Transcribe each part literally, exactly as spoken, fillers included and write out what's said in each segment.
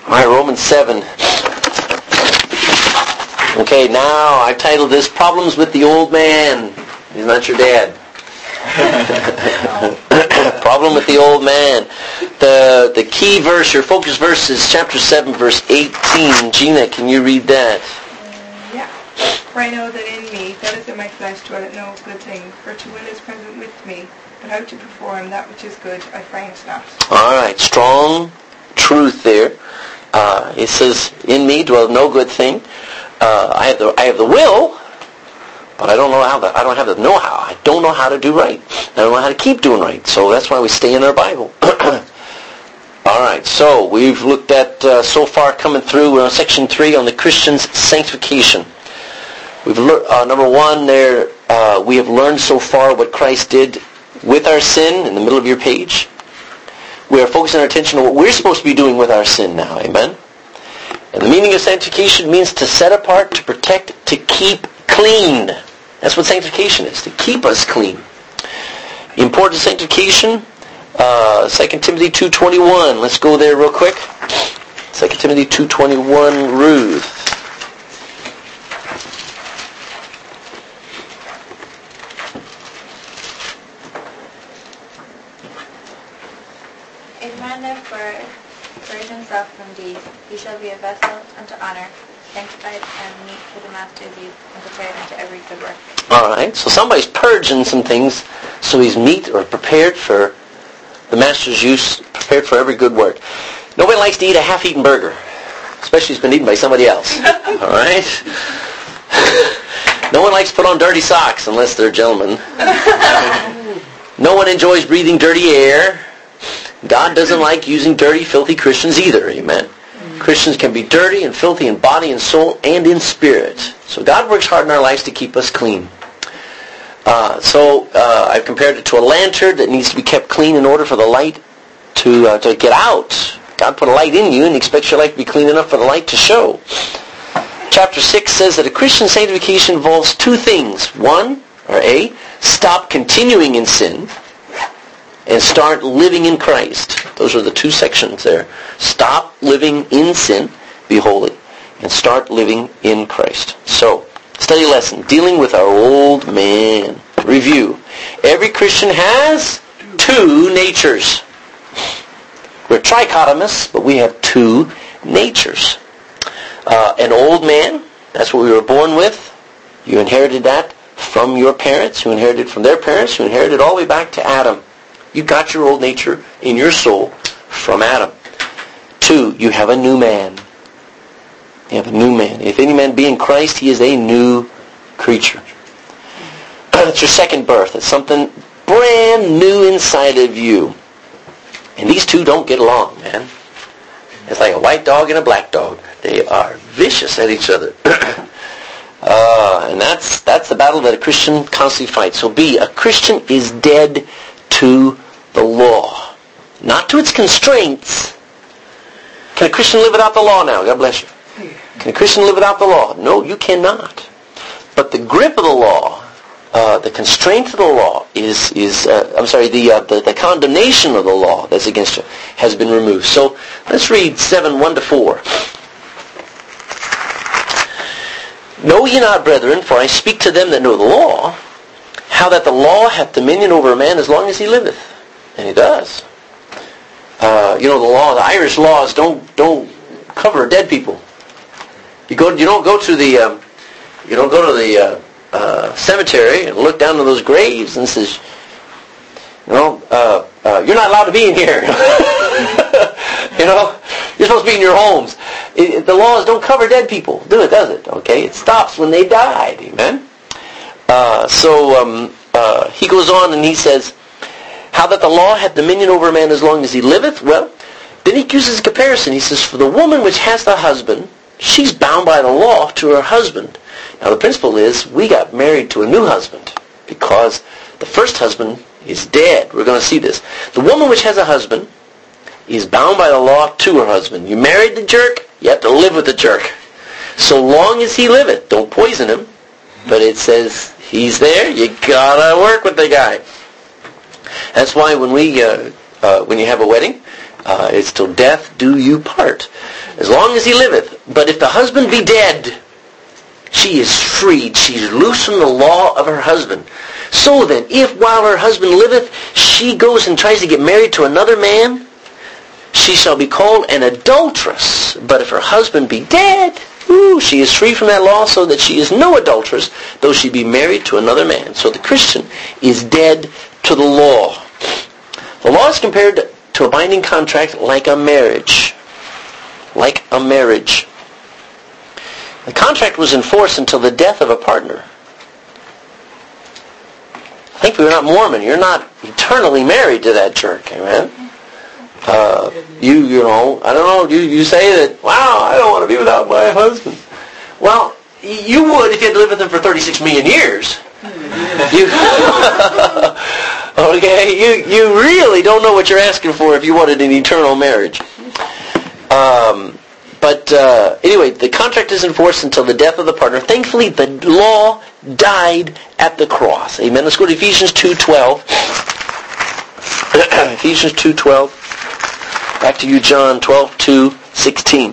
All right, Romans seven. Okay, now I've titled this Problems with the Old Man. He's not your dad. Problem with the old man. The the key verse, your focus verse is chapter seven, verse eighteen. Gina, can you read that? Uh, yeah. For I know that in me, that is in my flesh, dwelleth no good thing. For to will is present with me, but how to perform that which is good, I find not. All right, strong truth there. Uh, it says, in me dwelleth no good thing. Uh, I have the I have the will, but I don't know how. The, I don't have the know-how. I don't know how to do right. I don't know how to keep doing right. So that's why we stay in our Bible. All right. So we've looked at uh, so far coming through. We're on section three on the Christian's sanctification. We've learned uh, number one there. Uh, we have learned so far what Christ did with our sin in the middle of your page. We are focusing our attention on what we're supposed to be doing with our sin now. Amen. And the meaning of sanctification means to set apart, to protect, to keep clean. That's what sanctification is, to keep us clean. The importance of sanctification, uh, Second Timothy two twenty-one. Let's go there real quick. Second Timothy two twenty-one, Ruth. If a man therefore purge himself from these, he shall be a vessel unto honor, sanctified and meet for the master's use, and prepared unto every good work. All right, so somebody's purging some things so he's meet or prepared for the master's use, prepared for every good work. Nobody likes to eat a half-eaten burger, especially if it's been eaten by somebody else. All right? No one likes to put on dirty socks unless they're gentlemen. No one enjoys breathing dirty air. God doesn't like using dirty, filthy Christians either. Amen. Mm-hmm. Christians can be dirty and filthy in body and soul and in spirit. So God works hard in our lives to keep us clean. Uh, so uh, I've compared it to a lantern that needs to be kept clean in order for the light to uh, to get out. God put a light in you and He expects your life to be clean enough for the light to show. Chapter six says that a Christian sanctification involves two things. One, or A, stop continuing in sin, and start living in Christ. Those are the two sections there. Stop living in sin, be holy, and start living in Christ. So, study lesson, dealing with our old man. Review. Every Christian has two natures. We're trichotomous, but we have two natures. Uh, an old man, that's what we were born with. You inherited that from your parents. You inherited it from their parents. You inherited it all the way back to Adam. You got your old nature in your soul from Adam. Two, you have a new man. You have a new man. If any man be in Christ, he is a new creature. It's your second birth. It's something brand new inside of you. And these two don't get along, man. It's like a white dog and a black dog. They are vicious at each other. uh, and that's that's the battle that a Christian constantly fights. So B, a Christian is dead to the law, not to its constraints. Can a Christian live without the law now? God bless you. Can a Christian live without the law? No, you cannot. But the grip of the law, uh, the constraint of the law is is uh, I'm sorry, the, uh, the the condemnation of the law that's against you has been removed. So let's read seven one to four. Know ye not, brethren, for I speak to them that know the law, how that the law hath dominion over a man as long as he liveth. And he does. Uh, you know, the law, the Irish laws don't don't cover dead people. You go, you don't go to the, um, you don't go to the uh, uh, cemetery and look down to those graves and says, you know, uh, uh, you're not allowed to be in here. You know, you're supposed to be in your homes. It, it, the laws don't cover dead people, do it? Does it? Okay, it stops when they died. Amen. Uh, so um, uh, he goes on and he says, how that the law hath dominion over a man as long as he liveth. Well, then he uses a comparison. He says, for the woman which has the husband, she's bound by the law to her husband. Now the principle is, we got married to a new husband because the first husband is dead. We're going to see this. The woman which has a husband is bound by the law to her husband. You married the jerk, you have to live with the jerk. So long as he liveth, don't poison him. But it says he's there. You gotta work with the guy. That's why when we, uh, uh, when you have a wedding, Uh, it's till death do you part, as long as he liveth. But if the husband be dead, she is freed. She's loose from the law of her husband. So then, if while her husband liveth, she goes and tries to get married to another man, she shall be called an adulteress. But if her husband be dead, ooh, she is free from that law, so that she is no adulteress, though she be married to another man. So the Christian is dead to the law. The law is compared to a binding contract like a marriage. Like a marriage. The contract was enforced until the death of a partner. I think if you're not Mormon, you're not eternally married to that jerk, amen? Uh, you, you know, I don't know, you, you say that, wow, I don't want to be without my husband. Well, you would if you had to live with him for thirty-six million years. You, okay, you, you really don't know what you're asking for if you wanted an eternal marriage. Um, but uh, anyway, the contract is enforced until the death of the partner. Thankfully, the law died at the cross. Amen. Let's go to Ephesians two twelve. Ephesians two twelve. Back to you, John twelve two sixteen.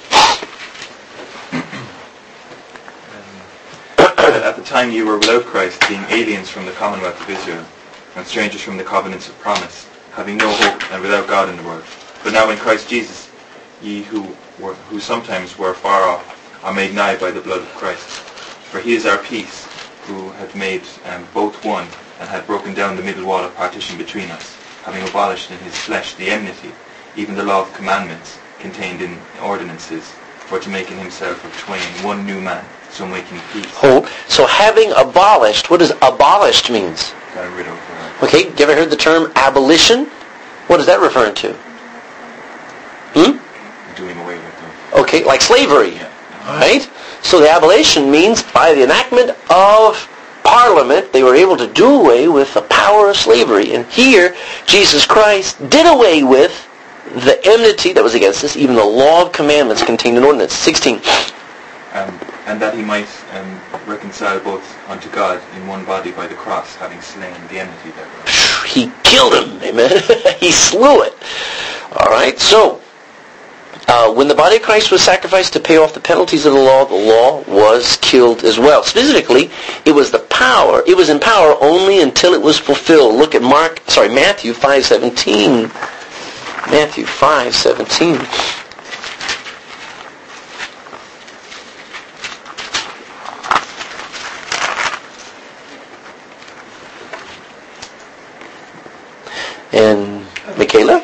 At the time you were without Christ, being aliens from the commonwealth of Israel, and strangers from the covenants of promise, having no hope and without God in the world. But now in Christ Jesus, ye who were who sometimes were far off, are made nigh by the blood of Christ. For he is our peace, who hath made um, both one, and hath broken down the middle wall of partition between us, having abolished in his flesh the enmity, even the law of commandments contained in ordinances, for to make in himself of twain one new man, so making peace. Hope. So having abolished, what does abolished means? Got rid of her. Okay, you ever heard the term abolition? What is that referring to? Hmm? Doing away with them. Okay, like slavery. Yeah. Right? So the abolition means by the enactment of Parliament, they were able to do away with the power of slavery. And here, Jesus Christ did away with the enmity that was against us, even the law of commandments contained in ordinance. sixteen. Um, and that he might um, reconcile both unto God in one body by the cross, having slain the enmity thereof. He killed him. Amen. He slew it. All right. So, uh, when the body of Christ was sacrificed to pay off the penalties of the law, the law was killed as well. Specifically, it was the power. It was in power only until it was fulfilled. Look at Mark. Sorry, Matthew five seventeen. Matthew five seventeen. And Michaela?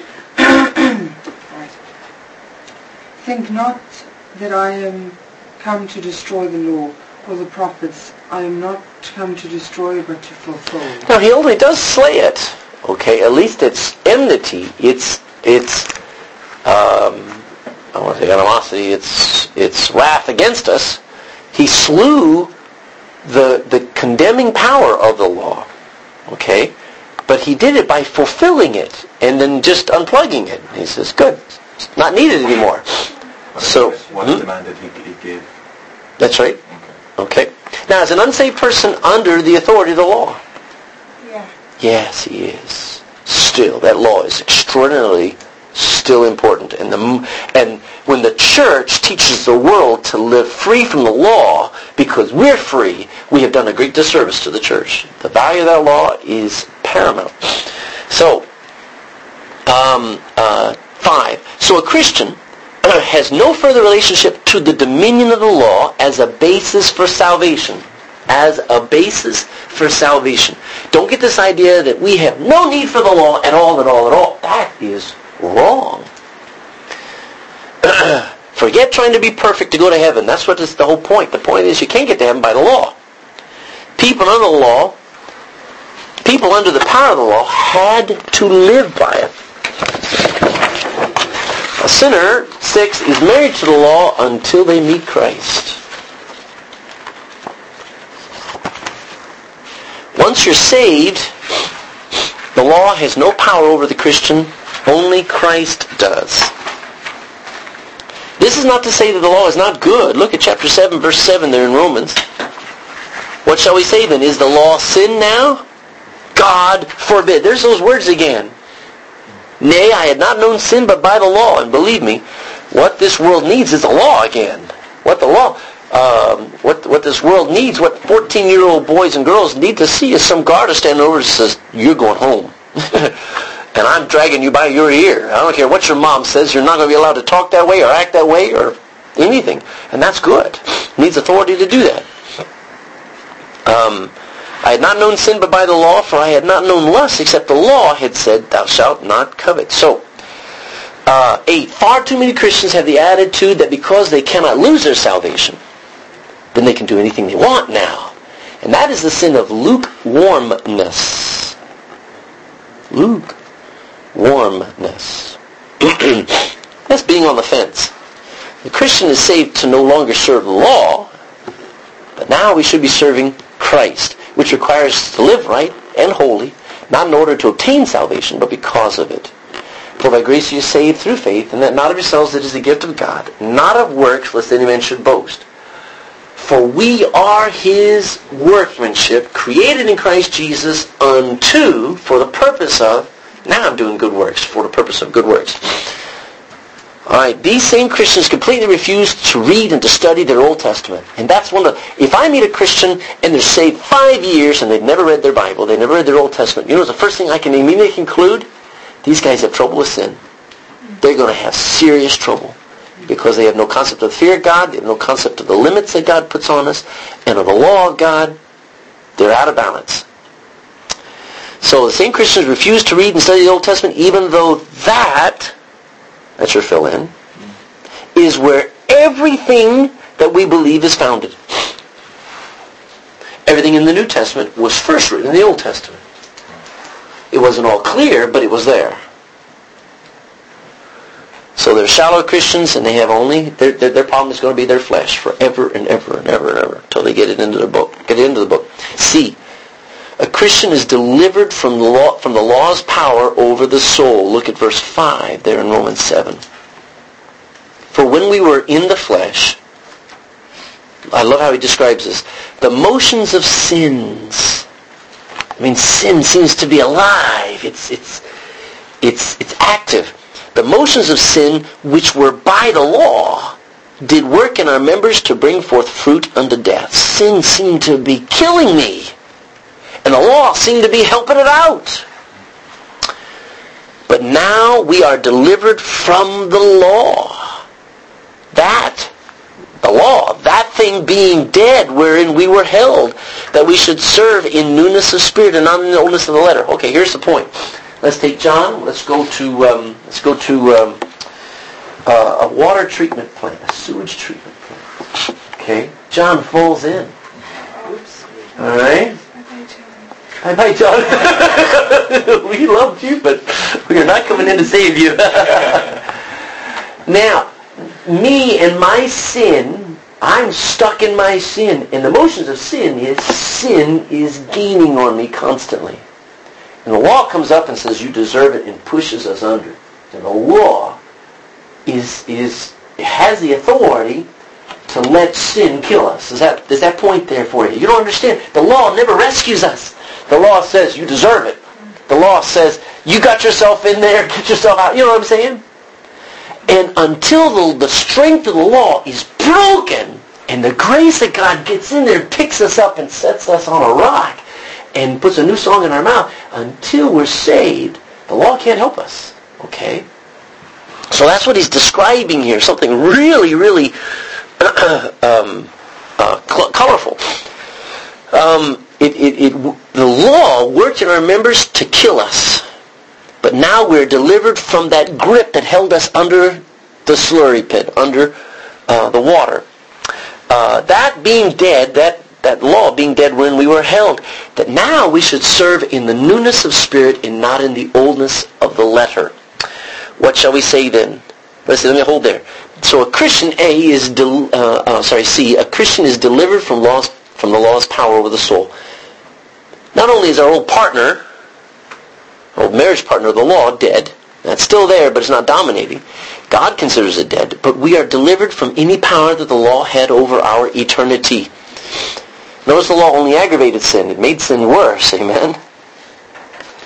Think not that I am come to destroy the law or the prophets. I am not come to destroy but to fulfill. Now he only does slay it. Okay, at least it's enmity. It's it's um, I want to say animosity. It's it's wrath against us. He slew the the condemning power of the law. Okay, but he did it by fulfilling it and then just unplugging it. He says, "Good, it's not needed anymore." So what hmm? demanded he, he gave. That's right. Okay. Okay. Now, as an unsaved person under the authority of the law, Yeah. yes, he is. Still, that law is extraordinarily still important. And the and when the church teaches the world to live free from the law because we're free, we have done a great disservice to the church. The value of that law is paramount. So, um, uh, five. So a Christian has no further relationship to the dominion of the law as a basis for salvation. As a basis for salvation. Don't get this idea that we have no need for the law at all, at all, at all. That is wrong. Forget trying to be perfect to go to heaven. That's what is the whole point. The point is you can't get to heaven by the law. People under the law, people under the power of the law had to live by it. A sinner, six, is married to the law until they meet Christ. Once you're saved, the law has no power over the Christian. Only Christ does. This is not to say that the law is not good. Look at chapter seven, verse seven there in Romans. What shall we say then? Is the law sin now? God forbid. There's those words again. Nay, I had not known sin but by the law. And believe me, what this world needs is the law again. What the law, um, what what this world needs, what fourteen-year-old boys and girls need to see is some guard standing over and says, you're going home. And I'm dragging you by your ear. I don't care what your mom says. You're not going to be allowed to talk that way or act that way or anything. And that's good. It needs authority to do that. Um, I had not known sin but by the law, for I had not known lust, except the law had said, thou shalt not covet. So, uh, eight, far too many Christians have the attitude that because they cannot lose their salvation, then they can do anything they want now. And that is the sin of lukewarmness. Lukewarmness. That's being on the fence. The Christian is saved to no longer serve the law, but now we should be serving Christ, which requires us to live right and holy, not in order to obtain salvation, but because of it. For by grace you are saved through faith, and that not of yourselves, it is the gift of God, not of works, lest any man should boast. For we are his workmanship, created in Christ Jesus unto, for the purpose of, now I'm doing good works, for the purpose of good works. Alright, these same Christians completely refuse to read and to study their Old Testament. And that's one of the, if I meet a Christian and they're saved five years and they've never read their Bible, they never read their Old Testament, you know the first thing I can immediately conclude? These guys have trouble with sin. They're going to have serious trouble. Because they have no concept of the fear of God, they have no concept of the limits that God puts on us, and of the law of God. They're out of balance. So the same Christians refuse to read and study the Old Testament, even though that, that's your fill in, is where everything that we believe is founded. Everything in the New Testament was first written in the Old Testament. It wasn't all clear, but it was there. So they're shallow Christians, and they have only, their, their, their problem is going to be their flesh forever and ever and ever and ever until they get it into the book. Get it into the book. C. A Christian is delivered from the law, from the law's power over the soul. Look at verse five there in Romans seven. For when we were in the flesh, I love how he describes this, the motions of sins. I mean, sin seems to be alive. It's it's it's it's active. The motions of sin, which were by the law, did work in our members to bring forth fruit unto death. Sin seemed to be killing me, and the law seemed to be helping it out. But now we are delivered from the law. That, the law, that thing being dead wherein we were held, that we should serve in newness of spirit and not in the oldness of the letter. Okay, here's the point. Let's take John. Let's go to um, let's go to um, uh, a water treatment plant, a sewage treatment plant. Okay, John falls in. Oops. All right. Bye bye, Hi, John. John. We loved you, but we are not coming in to save you. Now, me and my sin, I'm stuck in my sin, and the motions of sin is sin is gaining on me constantly. And the law comes up and says, you deserve it, and pushes us under. And the law is is has the authority to let sin kill us. Is that is that point there for you? You don't understand. The law never rescues us. The law says you deserve it. The law says you got yourself in there, get yourself out. You know what I'm saying? And until the, the strength of the law is broken, and the grace of God gets in there, picks us up and sets us on a rock, and puts a new song in our mouth, until we're saved, the law can't help us. Okay? So that's what he's describing here, something really, really um, uh, cl- colorful. Um, it, it, it, the law worked in our members to kill us, but now we're delivered from that grip that held us under the slurry pit, under uh, the water. Uh, that being dead, that that law being dead when we were held, that now we should serve in the newness of spirit and not in the oldness of the letter. What shall we say then? Let's let me hold there. So a Christian, A, is, del, uh, uh, sorry, C, a Christian is delivered from laws, from the law's power over the soul. Not only is our old partner, our old marriage partner, the law, dead. That's still there, but it's not dominating. God considers it dead, but we are delivered from any power that the law had over our eternity. Notice the law only aggravated sin. It made sin worse. Amen?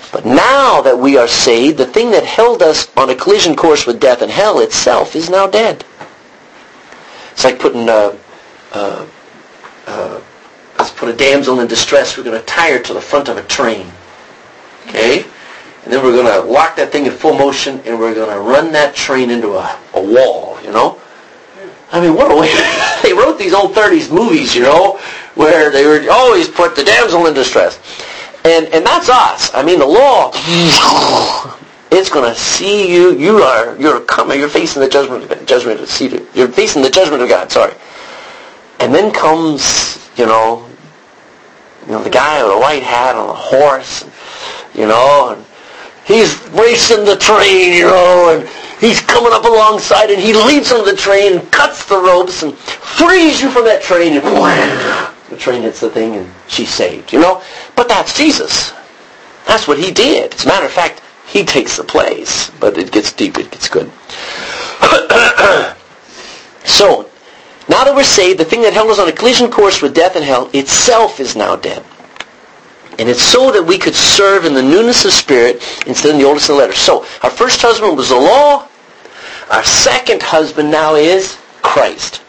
But now that we are saved, the thing that held us on a collision course with death and hell itself is now dead. It's like putting a, uh, uh, let's put a damsel in distress. We're going to tie her to the front of a train. Okay? And then we're going to lock that thing in full motion, and we're going to run that train into a, a wall, you know? I mean, what a way. They wrote these old thirties movies, you know, where they would always put the damsel in distress. And and that's us. I mean, the law, it's going to see you. You are, you're coming, you're facing the judgment, judgment of, you're facing the judgment of God, sorry. And then comes, you know, you know, the guy with a white hat on a horse, you know, and he's racing the train, you know, and he's coming up alongside, and he leaps on the train, cuts the ropes, and frees you from that train, and wham, the train hits the thing, and she's saved, you know? But that's Jesus. That's what he did. As a matter of fact, he takes the place, but it gets deep, it gets good. So, now that we're saved, the thing that held us on a collision course with death and hell itself is now dead. And it's so that we could serve in the newness of spirit instead of the oldest of the letter. So, our first husband was the law. Our second husband now is Christ.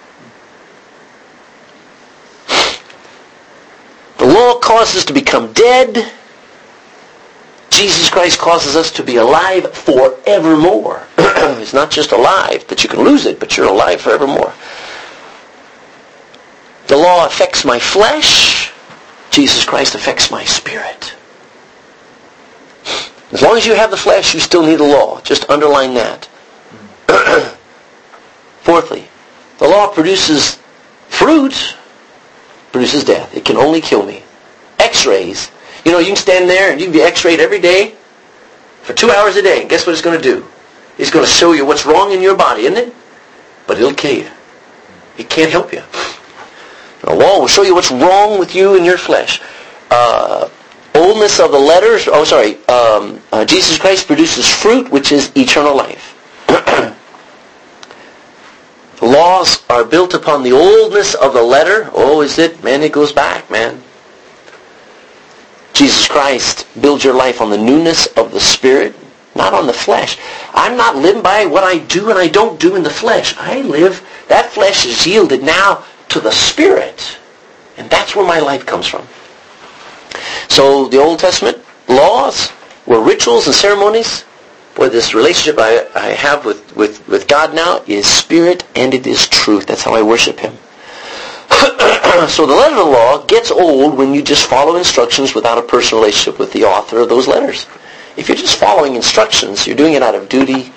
The law causes us to become dead. Jesus Christ causes us to be alive forevermore. It's not just alive, but you can lose it, but you're alive forevermore. The law affects my flesh. Jesus Christ affects my spirit. As long as you have the flesh, you still need the law. Just underline that. Fourthly, the law produces fruit, produces death. It can only kill me. X-rays. You know, you can stand there and you can be x-rayed every day for two hours a day. And guess what it's going to do? It's going to show you what's wrong in your body, isn't it? But it'll kill you. It can't help you. The law will show you what's wrong with you in your flesh. Uh, oldness of the letters, oh sorry, um, uh, Jesus Christ produces fruit, which is eternal life. Laws are built upon the oldness of the letter. Oh, is it? Man, it goes back, man. Jesus Christ builds your life on the newness of the Spirit, not on the flesh. I'm not living by what I do and I don't do in the flesh. I live, that flesh is yielded now to the Spirit. And that's where my life comes from. So the Old Testament laws were rituals and ceremonies. Boy, this relationship I, I have with, with, with God now is spirit and it is truth. That's how I worship Him. So the letter of the law gets old when you just follow instructions without a personal relationship with the author of those letters. If you're just following instructions, you're doing it out of duty,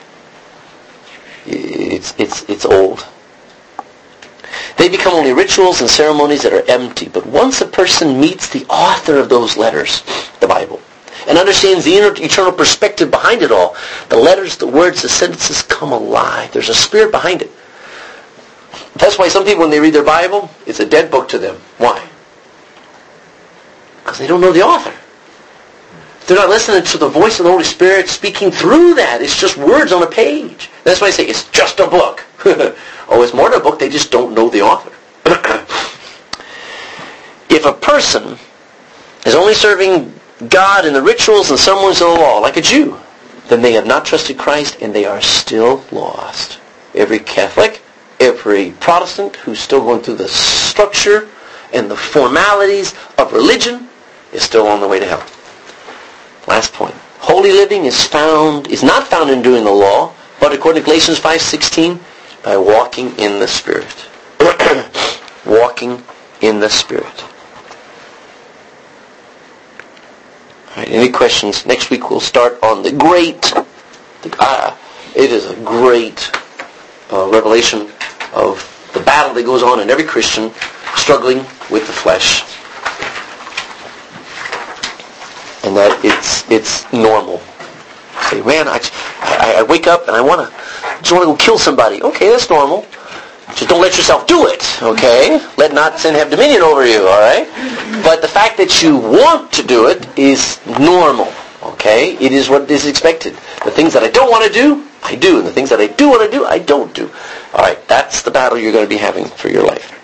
it's, it's, it's old. They become only rituals and ceremonies that are empty. But once a person meets the author of those letters, the Bible, and understands the inner, eternal perspective behind it all, the letters, the words, the sentences come alive. There's a spirit behind it. That's why some people, when they read their Bible, it's a dead book to them. Why? Because they don't know the author. They're not listening to the voice of the Holy Spirit speaking through that. It's just words on a page. That's why I say it's just a book. Oh, it's more than a book. They just don't know the author. If a person is only serving God in the rituals and ceremonies of the law, like a Jew, then they have not trusted Christ and they are still lost. Every Catholic, every Protestant who's still going through the structure and the formalities of religion is still on the way to hell. Last point. Holy living is found is not found in doing the law, but according to Galatians five sixteen, by walking in the Spirit. Walking in the Spirit. All right, any questions? Next week we'll start on the great, the, uh, it is a great uh, revelation of the battle that goes on in every Christian struggling with the flesh. And that it's it's normal. Say, man, I, I, I wake up and I want to just want to go kill somebody. Okay, that's normal. Just don't let yourself do it, okay? Let not sin have dominion over you, all right? But the fact that you want to do it is normal, okay? It is what is expected. The things that I don't want to do, I do. And the things that I do want to do, I don't do. All right, that's the battle you're going to be having for your life.